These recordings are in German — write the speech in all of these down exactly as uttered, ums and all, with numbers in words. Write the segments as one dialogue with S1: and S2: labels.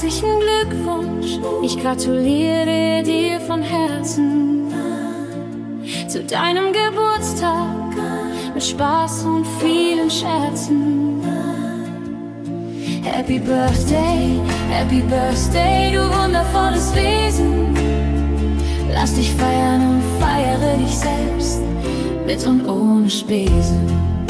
S1: Herzlichen Glückwunsch, ich gratuliere dir von Herzen zu deinem Geburtstag mit Spaß und vielen Scherzen. Happy Birthday, Happy Birthday, du wundervolles Wesen. Lass dich feiern und feiere dich selbst, mit und ohne Spesen.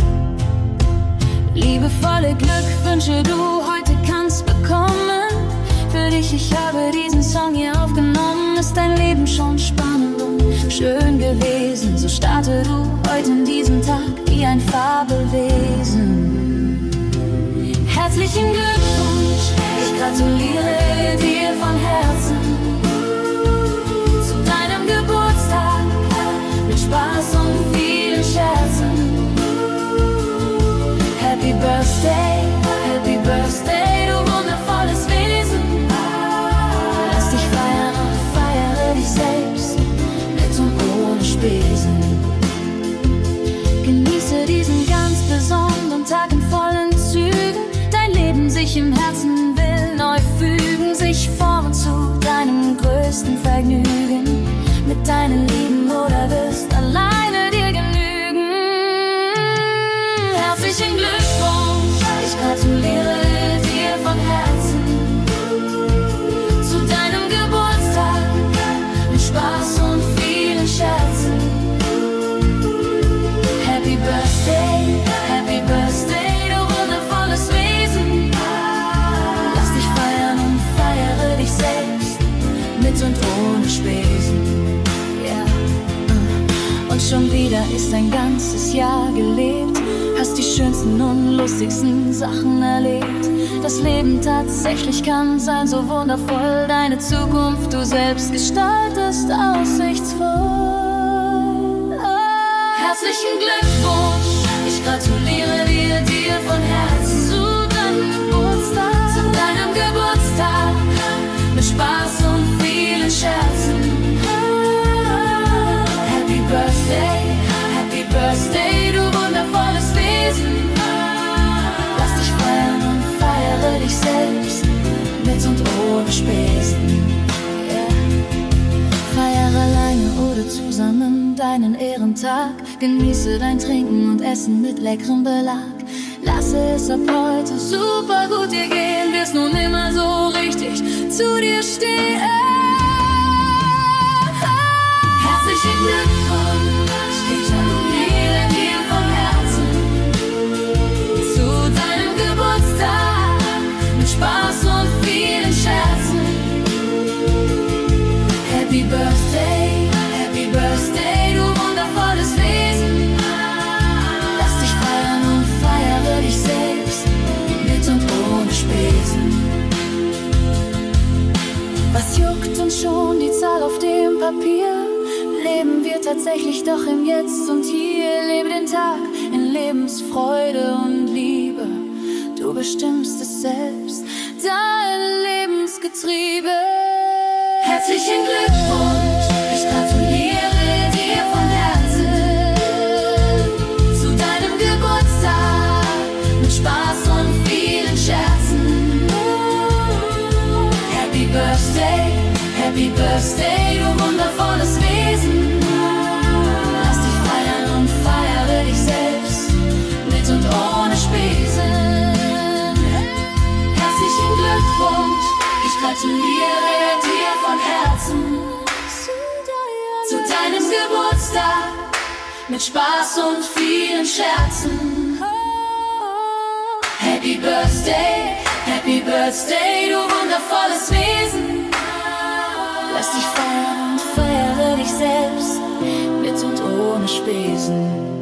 S1: Liebevolle Glückwünsche du heute kannst bekommen. Für dich, ich habe diesen Song hier aufgenommen. Ist dein Leben schon spannend und schön gewesen, so starte du heute in diesem Tag wie ein Fabelwesen. Herzlichen Glückwunsch, ich gratuliere dir von Herzen zu deinem Geburtstag mit Spaß und vielen Scherzen. Happy Birthday, Happy Birthday, du wundervolles Wesen. Lass dich feiern und feiere dich selbst, mit und ohne Spesen. Genieße diesen ganz besonderen Tag in vollen Zügen. Dein Leben sich im Herzen will neu fügen, sich formen zu deinem größten Vergnügen. Mit deinen Lieben oder wirst alleine dir genügen. Herzlichen Glückwunsch, ich gratuliere dir von Herzen zu deinem Geburtstag mit Spaß und vielen Scherzen. Happy Birthday, Happy Birthday, du wundervolles Wesen. Lass dich feiern und feiere dich selbst, mit und ohne Spesen. Yeah. Und schon wieder ist ein ganzes Jahr gelebt. Hast die schönsten und lustigsten Sachen erlebt. Das Leben tatsächlich kann sein so wundervoll. Deine Zukunft du selbst gestaltest aussichtsvoll. Herzlichen Glückwunsch, ich gratuliere dir, dir von Herzen zu deinem Geburtstag, zu deinem Geburtstag mit Spaß und vielen Scherzen. Happy Birthday, Happy Birthday, du wundervolles Wesen. Lass dich feiern und feiere dich selbst, mit und ohne Spesen. Yeah. Feiere alleine oder zusammen deinen Ehrentag. Genieße dein Trinken und Essen mit leckerem Belag. Lasse es ab heute super gut dir gehen. Wirst nun immer so richtig zu dir stehen. Herzlichen Glückwunsch, ich gratuliere dir von Herzen zu deinem Geburtstag mit Spaß und vielen Scherzen. Happy Birthday, Happy Birthday, du wundervolles Wesen. Lass dich feiern und feiere dich selbst, mit und ohne Spesen. Was juckt uns schon die Zahl auf dem Papier? Leben wir tatsächlich doch im Jetzt und Hier. Lebe den Tag in Lebensfreude und Liebe. Du bestimmst es selbst, dein Lebensgetriebe. Herzlichen Glückwunsch, ich gratuliere dir von Herzen zu deinem Geburtstag mit Spaß und vielen Scherzen. Happy Birthday, Happy Birthday, du wundervolles Wesen. Lass dich feiern und feiere dich selbst, mit und ohne Spesen. Herzlichen Glückwunsch, ich gratuliere dir von Herzen zu deinem Geburtstag mit Spaß und vielen Scherzen. Happy Birthday, Happy Birthday, du wundervolles Wesen. Lass dich feiern und feiere dich selbst, mit und ohne Spesen.